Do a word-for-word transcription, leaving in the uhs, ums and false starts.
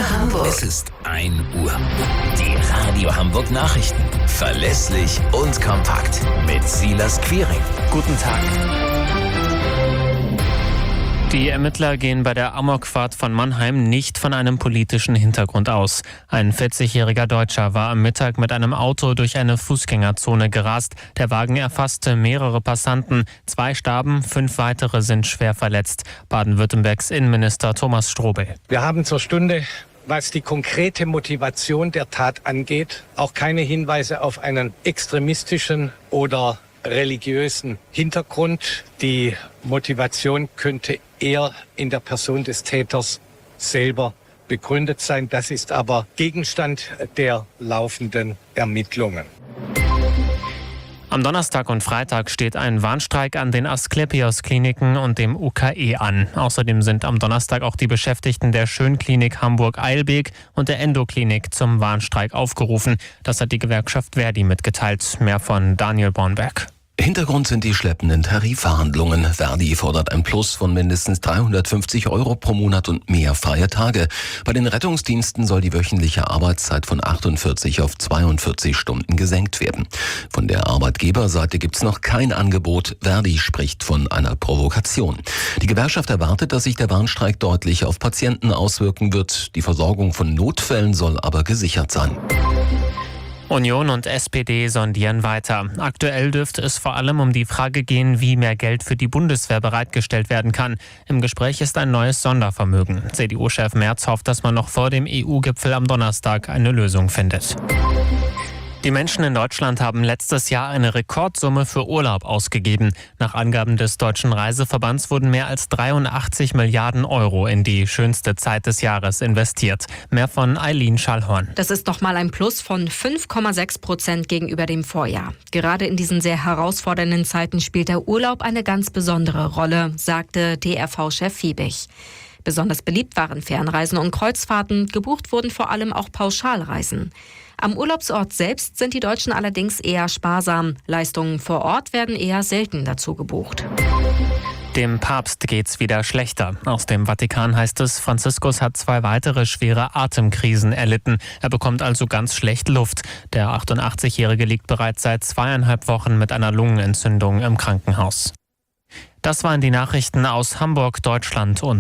Hamburg. Es ist ein Uhr. Die Radio Hamburg Nachrichten. Verlässlich und kompakt. Mit Silas Quiring. Guten Tag. Die Ermittler gehen bei der Amokfahrt von Mannheim nicht von einem politischen Hintergrund aus. Ein vierzigjähriger Deutscher war am Mittag mit einem Auto durch eine Fußgängerzone gerast. Der Wagen erfasste mehrere Passanten. Zwei starben, fünf weitere sind schwer verletzt. Baden-Württembergs Innenminister Thomas Strobel. Wir haben zur Stunde, was die konkrete Motivation der Tat angeht, auch keine Hinweise auf einen extremistischen oder religiösen Hintergrund. Die Motivation könnte eher in der Person des Täters selber begründet sein. Das ist aber Gegenstand der laufenden Ermittlungen. Am Donnerstag und Freitag steht ein Warnstreik an den Asklepios-Kliniken und dem U K E an. Außerdem sind am Donnerstag auch die Beschäftigten der Schönklinik Hamburg-Eilbek und der Endoklinik zum Warnstreik aufgerufen. Das hat die Gewerkschaft Verdi mitgeteilt. Mehr von Daniel Bornberg. Hintergrund sind die schleppenden Tarifverhandlungen. Verdi fordert ein Plus von mindestens dreihundertfünfzig Euro pro Monat und mehr freie Tage. Bei den Rettungsdiensten soll die wöchentliche Arbeitszeit von achtundvierzig auf zweiundvierzig Stunden gesenkt werden. Von der Arbeitgeberseite gibt's noch kein Angebot. Verdi spricht von einer Provokation. Die Gewerkschaft erwartet, dass sich der Warnstreik deutlich auf Patienten auswirken wird. Die Versorgung von Notfällen soll aber gesichert sein. Union und S P D sondieren weiter. Aktuell dürfte es vor allem um die Frage gehen, wie mehr Geld für die Bundeswehr bereitgestellt werden kann. Im Gespräch ist ein neues Sondervermögen. C D U-Chef Merz hofft, dass man noch vor dem E U-Gipfel am Donnerstag eine Lösung findet. Die Menschen in Deutschland haben letztes Jahr eine Rekordsumme für Urlaub ausgegeben. Nach Angaben des Deutschen Reiseverbands wurden mehr als dreiundachtzig Milliarden Euro in die schönste Zeit des Jahres investiert. Mehr von Eileen Schallhorn. Das ist nochmal ein Plus von fünf Komma sechs Prozent gegenüber dem Vorjahr. Gerade in diesen sehr herausfordernden Zeiten spielt der Urlaub eine ganz besondere Rolle, sagte D R V-Chef Fiebig. Besonders beliebt waren Fernreisen und Kreuzfahrten, gebucht wurden vor allem auch Pauschalreisen. Am Urlaubsort selbst sind die Deutschen allerdings eher sparsam. Leistungen vor Ort werden eher selten dazu gebucht. Dem Papst geht's wieder schlechter. Aus dem Vatikan heißt es, Franziskus hat zwei weitere schwere Atemkrisen erlitten. Er bekommt also ganz schlecht Luft. Der achtundachtzigjährige liegt bereits seit zweieinhalb Wochen mit einer Lungenentzündung im Krankenhaus. Das waren die Nachrichten aus Hamburg, Deutschland und